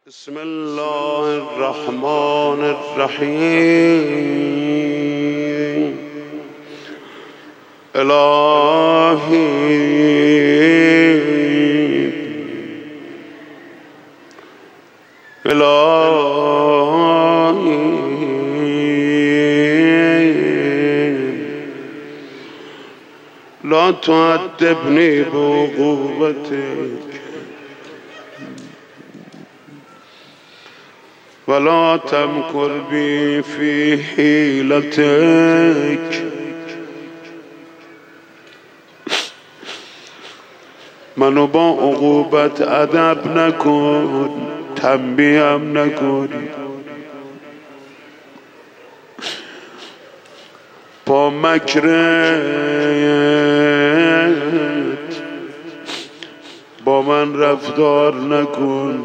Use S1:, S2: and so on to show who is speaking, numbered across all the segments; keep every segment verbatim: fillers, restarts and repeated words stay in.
S1: بسم الله الرحمن الرحیم. الهی الهی لا تعذبني بعقوبتك ولا تمكر بي في حيلتك. منو با عقوبت ادب نکن، تنبیهم نکنی. با مکرت با من رفتار نکن.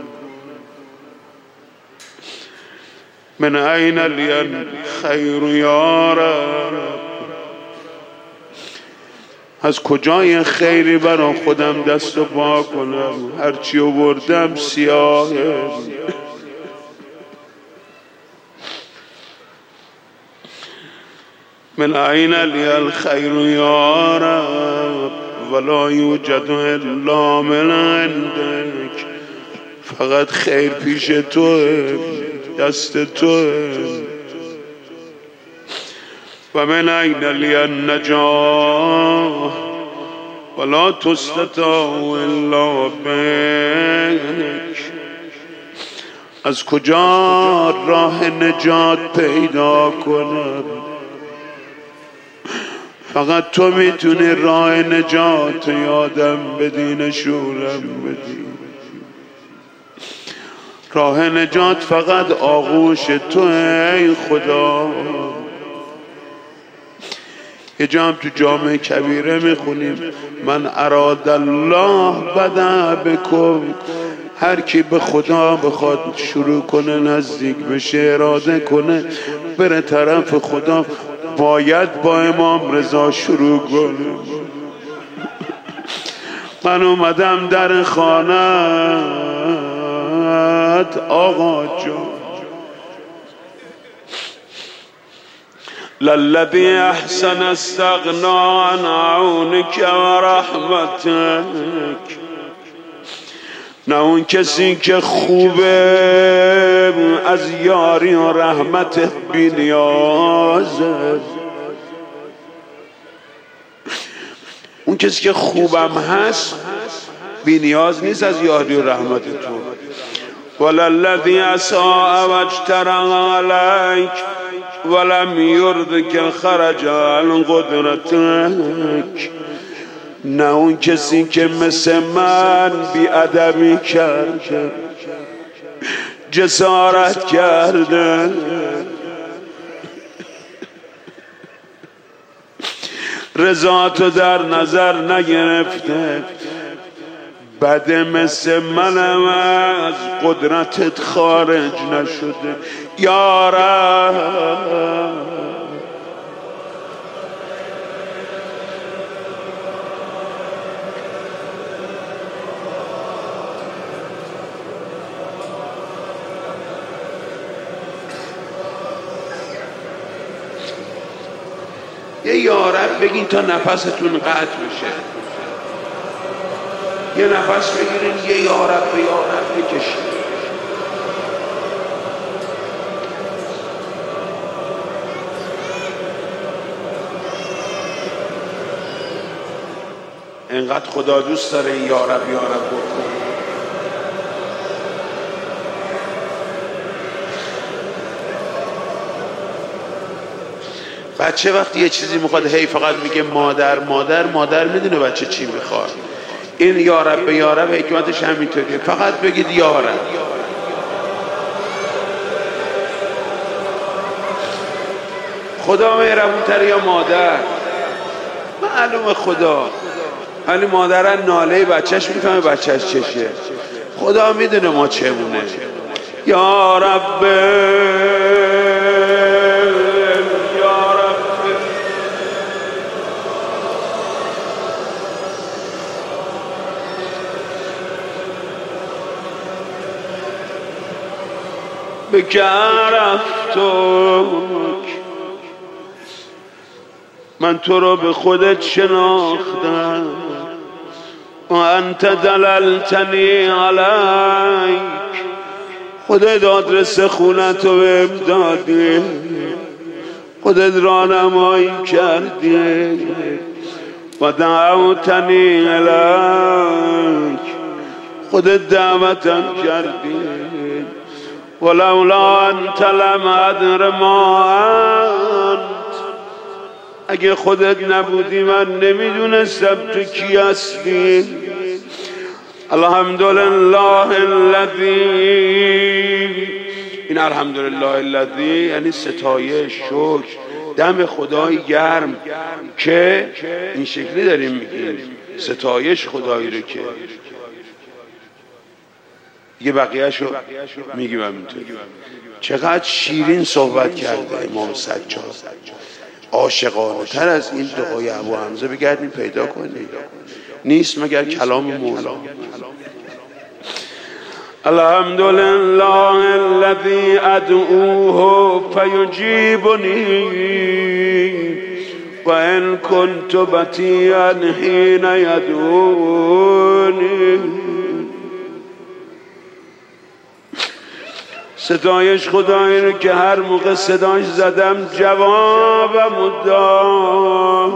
S1: من أين لي الخير یا رب؟ از کجای خیری برا خودم دست و پا کنم؟ هرچی آوردم سیاهه. من أين لي الخير یا رب ولا یوجد الا من عندك. فقط خیر پیش توه، دست توه. و من أين لي النجاة ولا تستطاع الا بك. از کجا راه نجات پیدا کنم؟ فقط تو میتونی راه نجات یادم بدی، نشونم بدی. راه نجات فقط آغوش تو ای خدا. یه جا هم تو جامع کبیره میخونیم من اراد الله بدا بکن. هر کی به خدا بخواد شروع کنه نزدیک بشه، اراده کنه بره طرف خدا، باید با امام رضا شروع کنه. من اومدم در خانت آقا جان. للذی احسن استغنا عن عونک و رحمتک. نه اون کسی که خوبه از یاری و رحمتت بی نیازه. اون کسی که خوبم هست بی نیاز نیست از یاری و رحمت تو. وللذی اساء واجترأ علیک ولم یرضک خرج عن قدرتک. نه اون کسی که مثل من بی ادبی کرده، جسارت کرده، رضاتو در نظر نگرفته، بده مثل منم از قدرتت خارج نشده. یا رب یه یا رب بگین تا نفستون قطع بشه. یه نفس بگیرین یه یا رب به یا رب بکشین. اینقدر خدا دوست داره این یا رب یا رب بکن. بچه وقتی یه چیزی میخواد هی فقط میگه مادر مادر مادر، میدونه بچه چی میخواد. این یا رب به یا رب حکمتش همینطوریه. فقط بگید یا رب. خدا مهربونتر یا مادر؟ معلومه خدا، ولی مادرن ناله بچهش میفهمه بچهش چشه. خدا میدونه ما چمونه. یا رب بك عرفتک، من تو رو به خودت شناختم. و انت دللتنی علیک، خودت آدرس خونتو بهم دادی، خودت رانمایی کردی. و دعوتنی الیک، خودت دعوتم کردی. ولولا انت لم ادر ما انت، اگه خودت نبودی من نمیدونستم تو کی هستی. الحمدلله الذی، این الحمدلله الذی یعنی ستایش، شکر، دم خدای گرم که این شکلی داریم میگیم ستایش خدایی رو که دیگه بقیه‌شو میگیم همینطور. چقدر شیرین صحبت کرده امام سجاد، عاشقانه تر از این دعای ابو حمزه بگردیم پیدا کنید، نیست مگر کلام مولا. الحمدلله الذی ادعوه فیجیبنی و ان کنت بطیئا حین یدعونی. ستایش خدایی رو که هر موقع صداش زدم جوابم داد.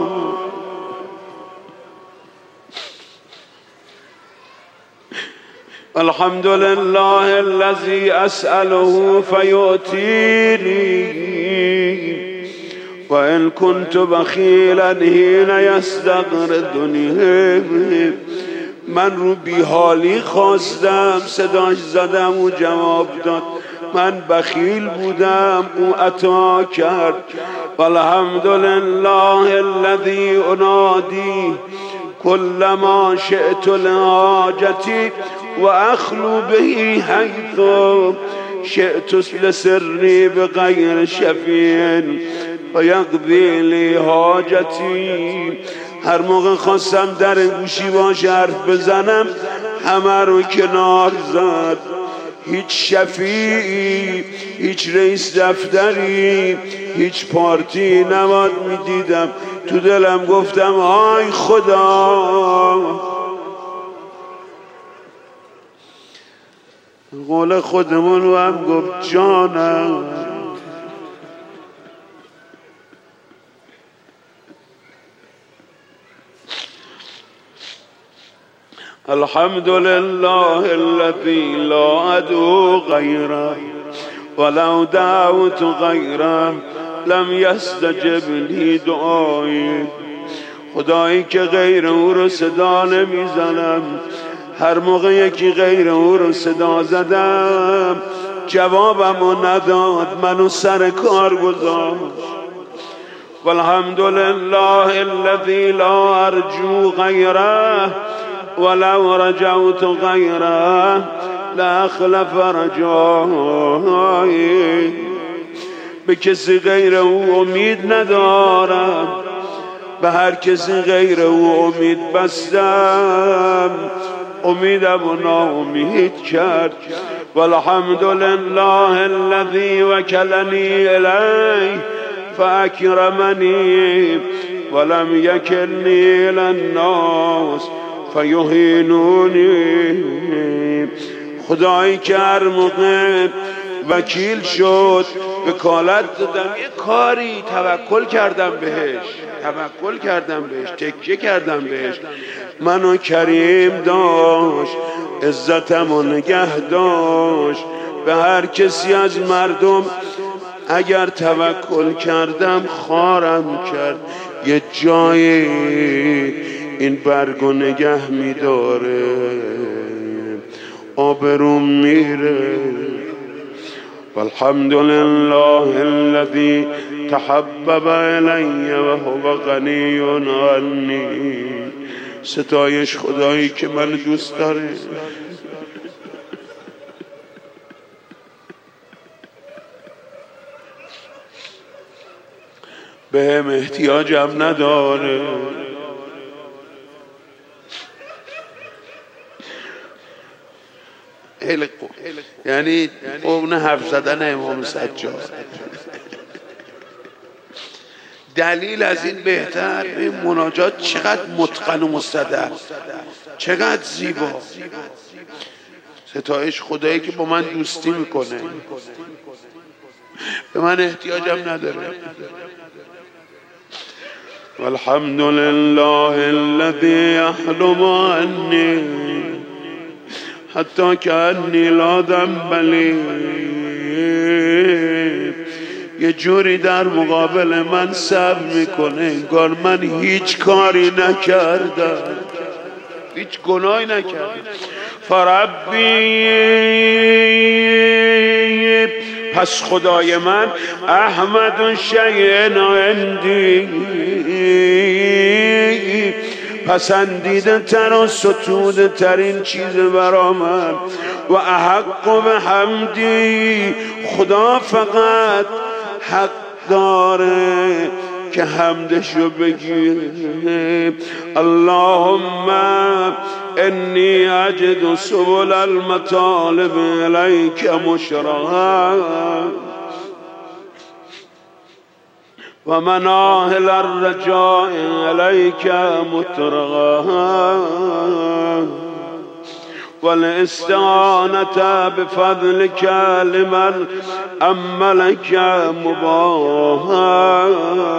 S1: الحمدلله الذي اسأله فيؤتيني وإن كنت بخيلا حين يستقرضني. من رو بیحالی خواستم صداش زدم و جواب داد، من بخیل بودم او عطا کرد. والحمدلله الذي انادی كل ما شئت لحاجتي واخلو به حيث شئت لسري بغير شفيع ويقضي لي حاجتي. هر موقع خواستم در گوشی باش حرف بزنم همه رو کنار زد، هیچ شفیعی، هیچ رئیس دفتری، هیچ پارتی نباد میدیدم. تو دلم گفتم آی خدا، قول خودمون رو هم گفت جانم. الحمد لله الذي لا ادعو غيره ولو دعوت غيره لم يستجب لي دعایی. خدایی که غیر او رو صدا نمیزنم، هر موقع یکی غیر او رو صدا زدم جوابمو نداد، منو سر کار گذاشت. والحمد لله الذي لا ارجو غيره ولو رجوت غيره لاخلف رجایی. به کسی غیر او امید ندارم، به هر کسی غیر او امید بستم امیدم و ناامید کرد. والحمد لله الذي وكلني الیه فاکرمنی ولم یکلنی الی الناس فیهینونی. خدایی که هر موقع وکیل شد وکالت دادم یه کاری توکل کردم بهش، توکل کردم بهش، تکیه کردم بهش، منو کریم داشت، عزتمو نگه داشت. به هر کسی از مردم اگر توکل کردم خارم کرد، یه جایی این برگو نگه میداره، آبروم میره. والحمد لله الذي تحبب الی و هو غنی عنی. ستایش خدایی که من دوست داره، بهم احتیاجم نداره. خیلی خوب. یعنی اون حرف زدن امام سجاد. دلیل از این بهتر، این مناجات چقدر متقن و مستدر، چقدر زیبا. ستایش خدایی که با من دوستی میکنه، به من احتیاجم نداره. والحمد لله الذي يحلم عني حتی کأنی لا ذنب لی. یه جوری در مقابل من صبر میکنه انگار من هیچ کاری نکردم، هیچ گناهی نکردم. فربی، پس خدای من احمد شیء عندی، پسندیده تر و ستوده ترین چیز برا من. و احق به حمدی، خدا فقط حق داره که حمدشو بگیره. اللهم انی اجد سبل المطالب الیک مشرقا و مناهل الرجاء الیک مطرقا والاستعانة بفضلك لمن أملك مباها.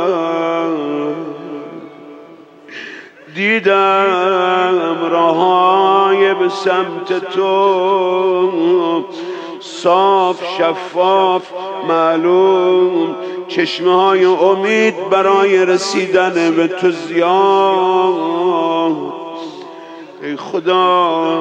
S1: دیدم راهای به سمت تو صاف شفاف معلوم، چشمه های امید برای رسیدن به تو زیاد. ای خدا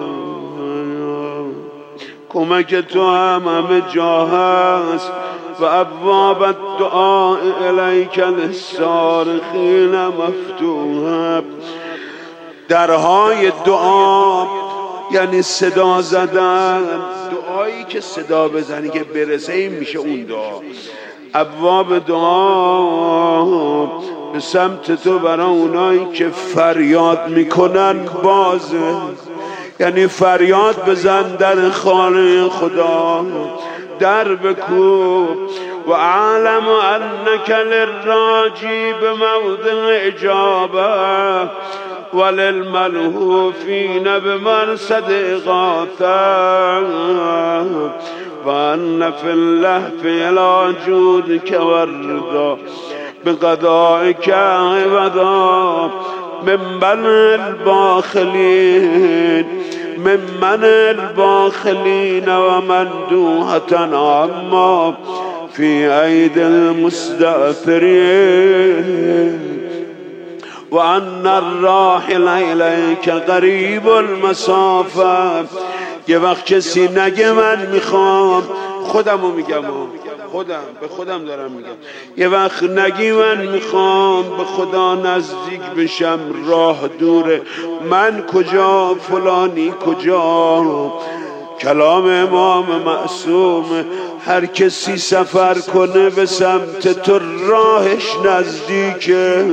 S1: کمک تو هم همه جا هست. و ابواب الدعاء الیک للصارخین مفتوحه، درهای دعا یعنی صدا زدن، دعایی که صدا بزنی که برسه این میشه اون دعا. ابواب دعا به سمت تو برای اونایی که فریاد میکنن بازه، یعنی فریاد بزن در خانه خدا، در بکوب. و اعلم انک للراجی بموضع اجابه وللملهوفین بمرصد اغاثه و ان فی اللهف الی جودک والرضا بقضائک عوضا ممن الباخلین ممن الباخلین و مندوحة عما فی عید المستأثرین و ان الراحل الیک قریب المسافه. یه وقت کسی نگه من میخوام، خودمو میگم، خودم به خودم دارم میگم، یه وقت نگی من میخوام به خدا نزدیک بشم، راه دوره، من کجا فلانی کجا. کلام امام معصوم، هر کسی سفر کنه به سمت تو راهش نزدیکه.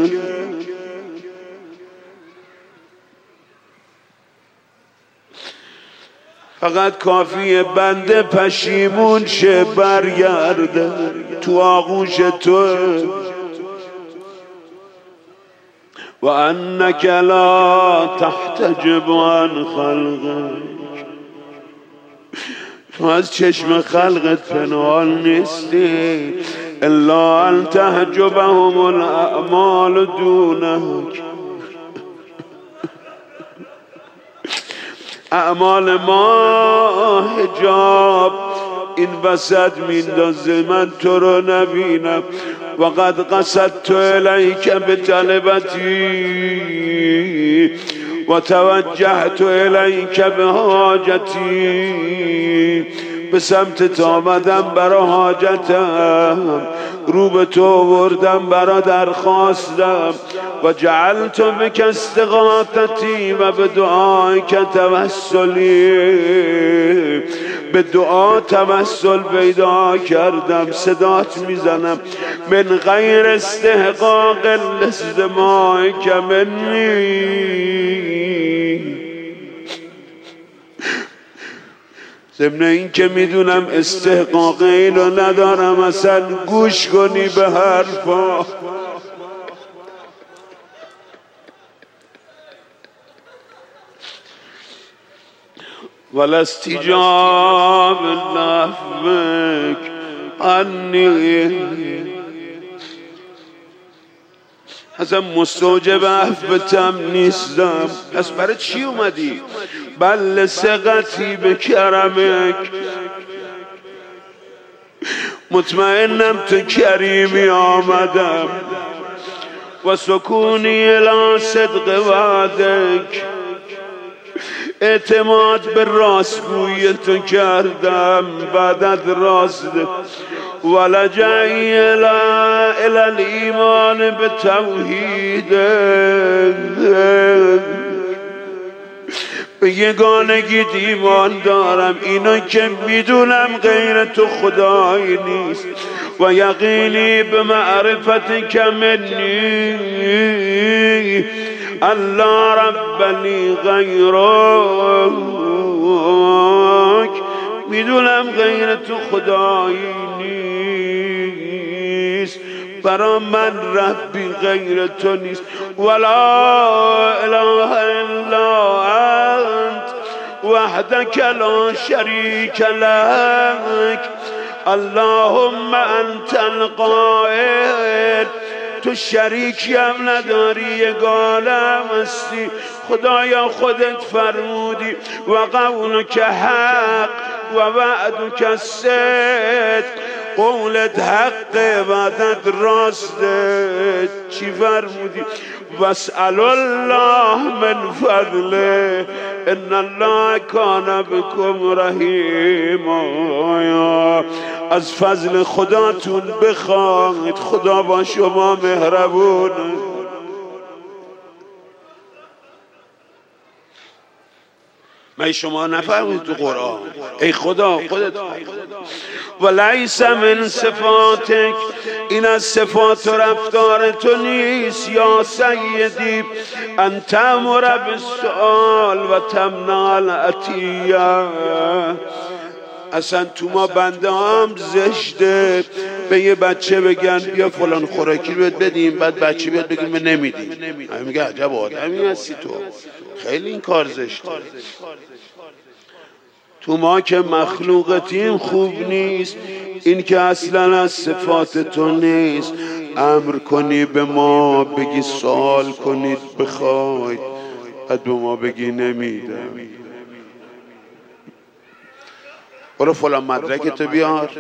S1: فقط کافیه بنده پشیمون شه برگرده تو آغوش تو. و انک لا تحتجب عن خلقک، تو از چشم خلقت پنهان نیستی. الا ان تحجبهم الاعمال دونک، اعمال ما حجاب این وسط میندازه من تو رو نبینم. و قد قصدت الیک بطلبتی و توجهت الیک بحاجتی، به سمت تا آمدم برا حاجتم، رو به تو آوردم برا درخواستم. و جعلت بک استغاثتی و به دعای که توسلی، به دعا توسل پیدا کردم، صدات میزنم من غیر استحقاق الاستماع که منی. ضمن این که میدونم استحقاق اینو ندارم اصلا گوش کنی به حرفا. ولاستجاب نحوک انی، اصلا مستوجب عفوتم نیستم. پس برای چی اومدی؟ بل ثقتی به کرمک، مطمئنم تو کریمی آمدم. و سکونی الی صدق وعدک، اعتماد به راستگویی تو کردم بعدت راست. ولجعی الی الایمان به توحید، به یگانگی ایمان دارم، اینا که میدونم غیر تو خدایی نیست. و یقینی به معرفت منی الله رب لی غیرک، میدونم غیر تو خدایی نیست، برا من ربی غیر تو نیست. ولا اله الا انت وحدک لا شریک لک، اللهم انت القائل، تو شریکی هم نداری، یگانه هستی. خدایا خودت فرمودی و قولک حق و وعدک صدق، قولت حق وعدت راسته. چی فرمودی؟ واسأل الله من فضله ان الله کان بكم رحیما، از فضل خداتون بخواید، خدا با شما مهربون. من شما نفهمید تو قرآن؟ ای خدا خودت. و لیس من صفاتک، این از صفات و رفتار تو نیست یا سیدی، ان تأمر بالسؤال و تمنع العطیه. اصلا تو ما بنده هم زشته به یه بچه بگن بیا فلان خوراکی رو بدیم، بعد بچه بیاد بگیم من نمیدیم. همه میگه عجب آدمی هستی تو، خیلی این کار زشته. تو ما که مخلوقتیم خوب نیست، این که اصلا از صفات تو نیست. امر کنی به ما بگی سوال کنید بخواید، بعد به ما بگی نمیدم. برو فلان مدرک تو بیار،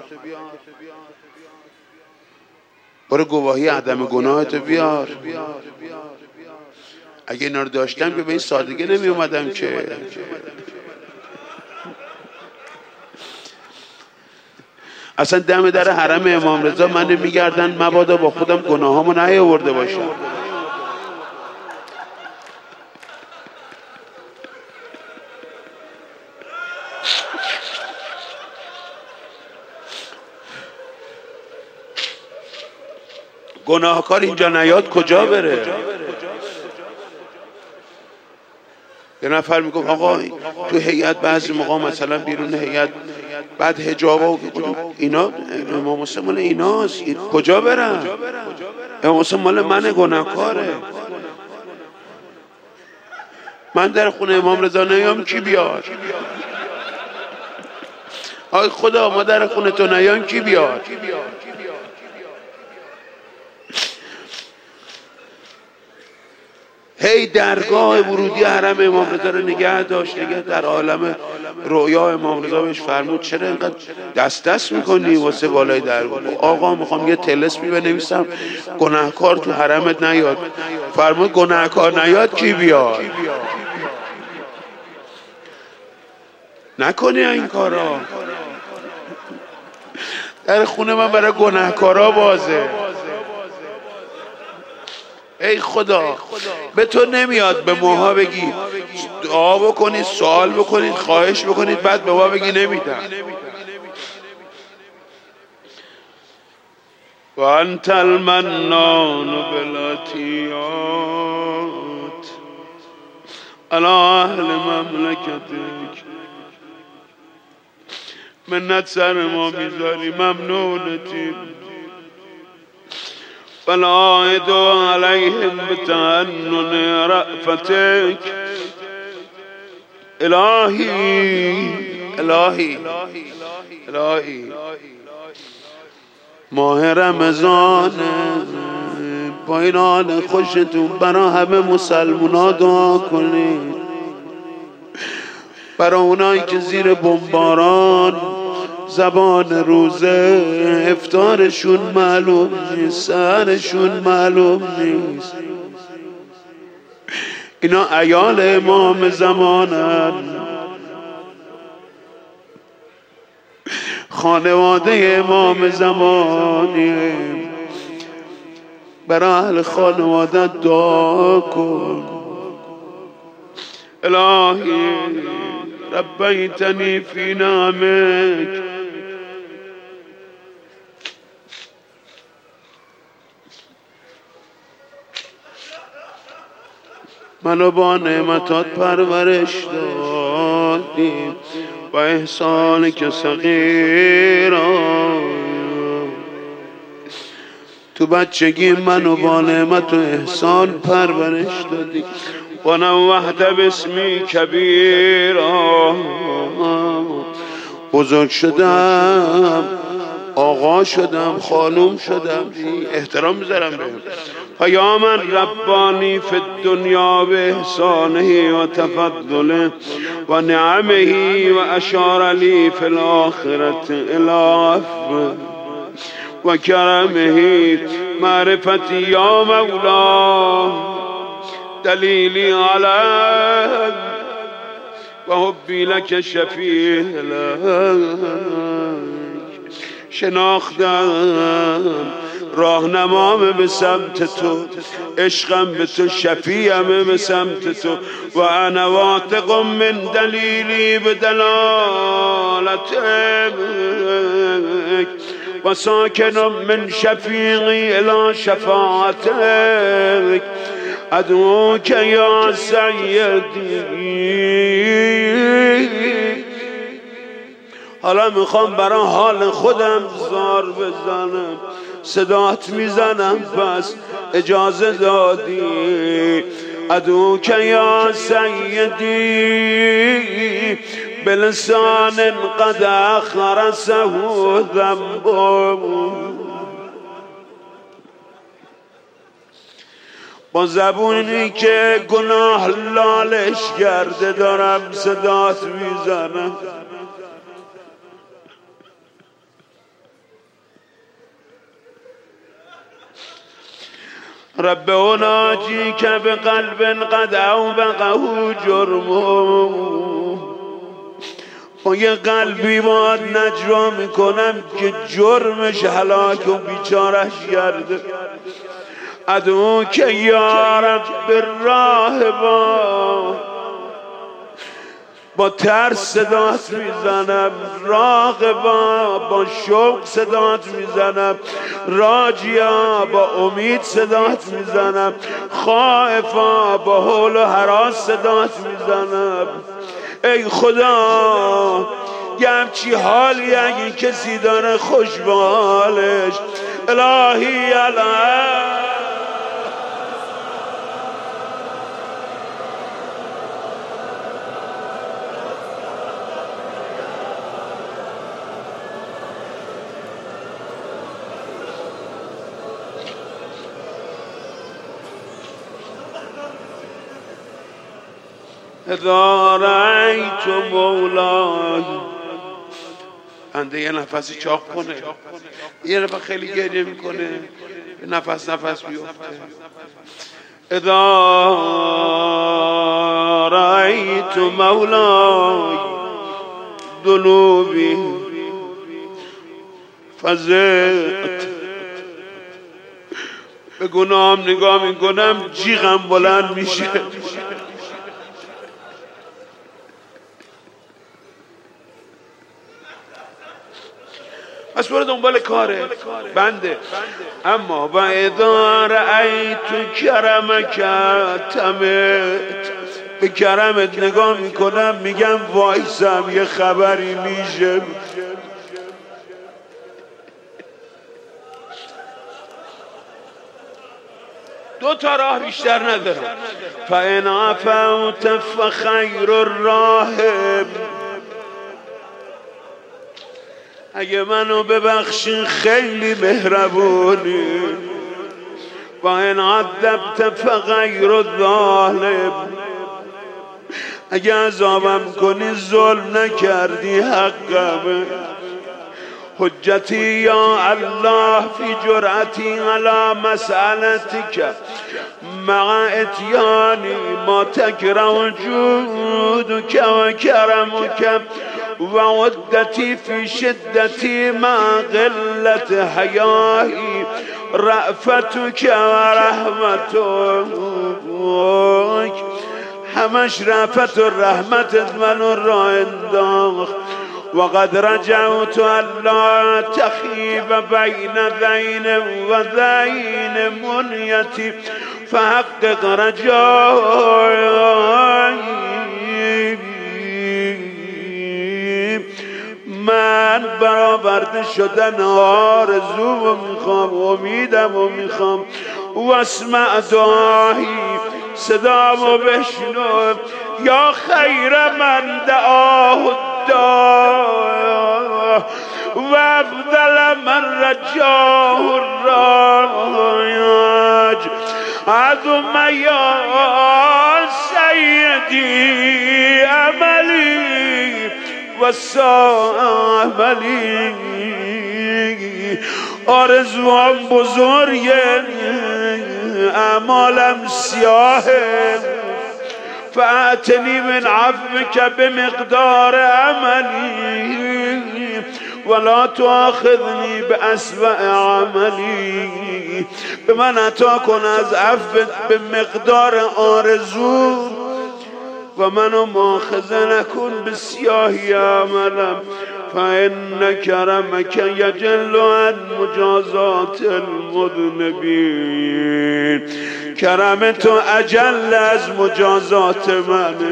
S1: برو گواهی عدم گناه تو بیار. اگه اینا رو داشتم که به این سادگی نمی اومدم که. اصلا دم در حرم امام رضا من میگردن مبادا با خودم گناهامو نیاورده باشم. گناهکار اینجا نیاد کجا بره؟ یه نفر میگفت آقا تو هیئت بعضی موقع مثلا بیرون هیئت بعد حجابا و اینا، امام حسین مال ایناست، کجا برم؟ امام حسین مال من گناهکاره. من در خونه امام رضا نیام کی بیار؟ آی خدا ما در خونه تو نیام کی بیار؟ هی درگاه ورودی حرم امام رضا رو نگه داشت، نگه در عالم رؤیا امام رضا بهش فرمود چرا اینقدر دست دست میکنی واسه بالای درگاه؟ آقا میخوام یه طلسمی بنویسم گناهکار تو حرمت نیاد. فرمود گناهکار نیاد کی بیاد؟ نکنی این کارا. در خونه من برای گناهکارا بازه. ای خدا به تو نمیاد به ماها بگی دعا بکنید، سوال بکنید، خواهش بکنید، بعد به ما بگی نمیدم. و انت المنان بالعطیات علی اهل مملکتک، منت سر ما میذاری، ممنونتیم. فلاعد علیهم بتعنن رأفتک. الهی الهی الهی ماه رمضان، با این حال خوشتون برای همه مسلمونا دعا کنید، برای اونایی که زیر بمباران زبان روزه افطارشون معلوم نیست، سحرشون معلوم نیست. اینا عیال امام زمانن، خانواده امام زمانی. برای اهل خانواده دعا کن. الهی ربیتنی فی نعمک، منو با نعمتات پرورش دادی و احسان که صغیرا. تو بچگی منو با نعمت و احسان پرورش دادی و نوحت باسمی کبیرا. بزرگ شدم، آقا شدم، خانوم شدم، احترام میذارم بهم. یا من ربانی فی الدنیا به احسانه و تفضله و نعمه و اشار لی فی الاخرت الی عفو و کرمه معرفتی یا مولا دلیلی علی و حبی لک شفیع لک. شناختم راهنمام به سمت تو، عشقم به تو، شفیعم به سمت تو. و انا واثق من دلیلی به دلالتک و ساکن من شفیعی الی شفاعتک. ادعوک یا سیدی. حالا میخوام برای حال خودم زار بزنم، صدات میزنم پس اجازه دادی. ادعوک یا سیدی بلسان قد اخرسه ذنب، با زبونی که گناه لالش کرده دارم صدات میزنم. رب اناجیک بقلب قد اوبقه جرمه. با یه قلبی باید نجوا میکنم که جرمش هلاک و بیچارش کرده. ادعوک یا رب الراهبا، با ترس صدات میزنم. راغبا، با شوق صدات میزنم. راجیا، با امید صدات میزنم. خائفا، با حول و هراس صدات میزنم. ای خدا، یه همچی حالی اگه کسی داره خوش به حالش، الهی الهی اذا رأیت مولای. بنده یه نفسی چاق کنه، یه نفر خیلی گریه میکنه، نفس نفس بیفته. اذا رأیت مولای ذنوبی فزعت. به گناهم نگاه میکنم جیغم بلند میشه. پس برو دنبال کاره بنده. اما و اذا رأیت کرمک تمت، به کرمت نگاه میکنم میگم وایسم یه خبری میشه. دو تا راه بیشتر ندارم. فإن عفوت فخیر الراحم، اگه منو ببخشی خیلی مهربونی. و ان عذبت فغیر الظالم، اگه عذابم کنی ظلم نکردی حقمه. حجتی یا الله فی جرأتی علی مسألتک مع اتیانی ما تکره جودک و کرمک و عدتی فی شدتی مع قلت حیایی رأفتک و رحمتک. همش رأفت و رحمتت منو را انداخت. وقد رجعت الا تخیب بین ذین و ذین منیتی فحقق رجایی. من برآورده شدن آرزو میخوام، امیدم و میخوام. واسمع دعایی، صدامو بشنو. یا خیر من دعاه الداع و افضل من رجاه الرایج. عظم یا سیدی عملی و ساملی. آرزوام بزرگه، اعمالم سیاهه. فأتنی من عفوک بمقدار عملی ولا تؤاخذنی بأسوأ عملی. به من عطا کن از عفوت به مقدار آرزو و منو مؤاخذه نکن به سیاهی عملم. فإن کرمک یجل عن مجازات المذنبین. کرم تو اجل از مجازات منه.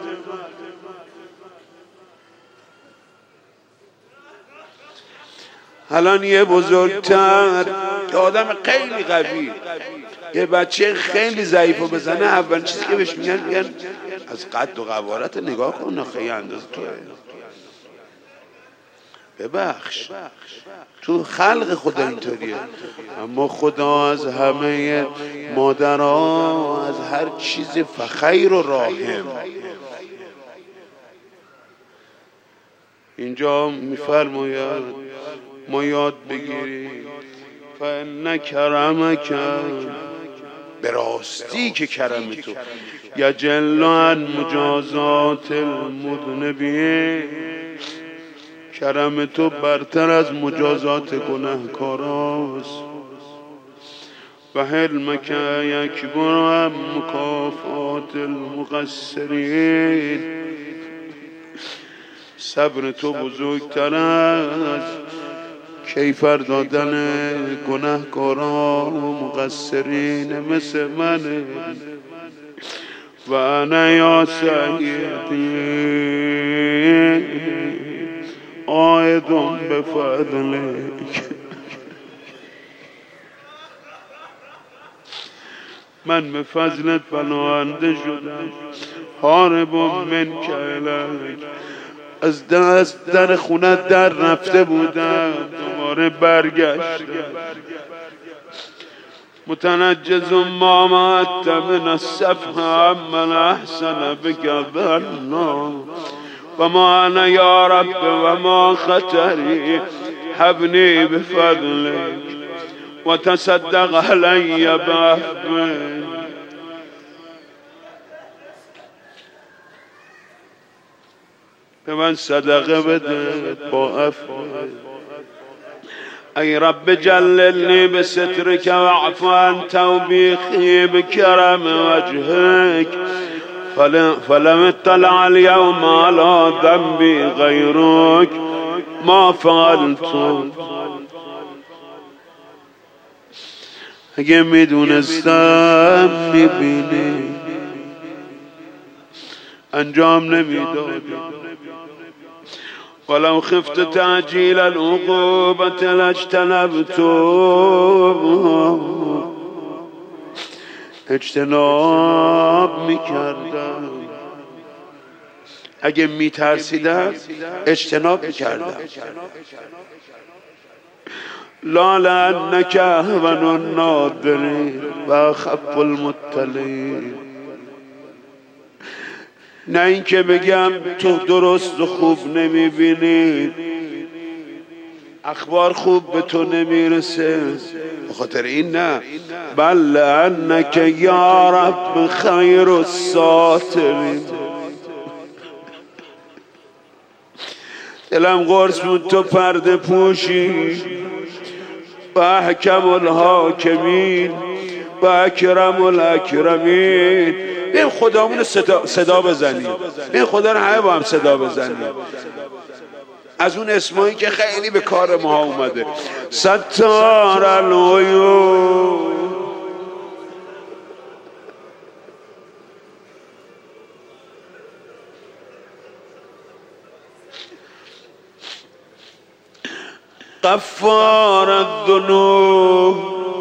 S1: الان یه بزرگتر، یه آدم خیلی قوی، یه بچه خیلی ضعیفو بزنه، اول چیزی که بهش میگن میگن از قد و قوارت نگاه کن، خیلی اندازه توه، ببخش. تو خلق خدا اینطوریه. اما خدا از همه مادرها، از هر چیز فخیر و راحم. اینجا میفرماید ما یاد بگیریم فإن کرمک، به راستی که کرم تو یجل عن مجازات المذنبین، کرم تو برتر از مجازات گناهکاراست. و حلمک یکبر عن مکافات المقصرین، صبر تو بزرگتر از کیفر دادن گناهکاران و مقصرین مثل منه. و انا یا سیدی عائدم بفضلک، من به فضلت پناهنده شدم. هارب منک الیک، از در, در خونت در رفته بودم، دوباره برگشتم. متنجز ما مات من السفه عمن احسن بك ظنا و ما انا یا رب و ما خطری حبنی بفضلک و تصدق علی بعفوک. به من صدقه بده با عفو. ای رب جللنی بسترک و عفو عن توبیخی بکرم وجهک فلم اطلع اليوم على ذنبی غیرک ما فعلت. اگه میدونستم میبینی انجام نمیدادی. ولو خفت تعجیل العقوبة لاجتنبت. اجتناب میکردم. اگه میترسیدم اجتناب میکردم. لا لأنك اهون الناظرین و اخف المطلعین. نه اینکه بگم تو درست و خوب نمیبینی، اخبار خوب به تو نمیرسه، بخاطر این نه، بل لأنک یا رب خیر الساترین. دلم قرص بود تو پرده پوشی و احکم الحاکمین و اکرم الاکرمین. این خدامون صدا, صدا بزنیم، این خدا رو همه با هم صدا بزنیم از اون اسمایی که خیلی به کار ما اومده. ستار العیوب، غفار الذنوب،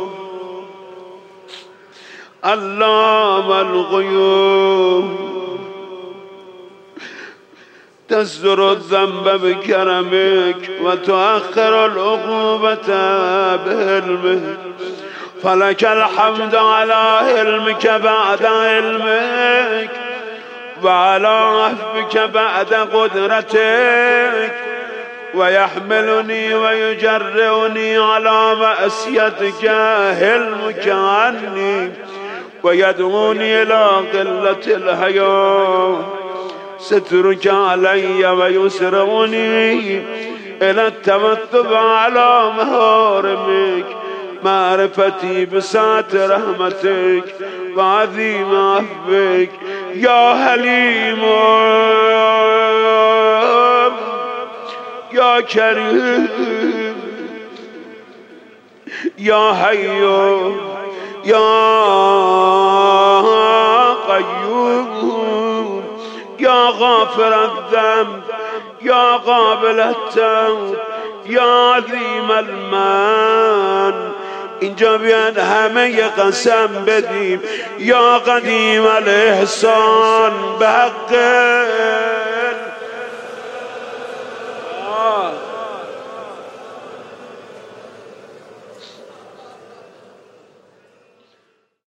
S1: علام الغیوب، تصدر الذنب بکرمک و تؤخر العقوبة بعلمك، فلك الحمد على علمك بعد علمك و على عفوك بعد قدرتك و یحملنی و یجرعنی على معصیتك حلمك عنی و یدعونی الى قلة الحیا سترك علی و یسرعنی الى التمتع على محارمك معرفتی بسعت رحمتك و عظیم عفوك یا حلیم یا کریم یا حی یا قیوم یا غافر الذنب یا قابل التوب یا عظیم المن. اینجا بیان همه ی قسم بدیم یا قدیم الاحسان به حق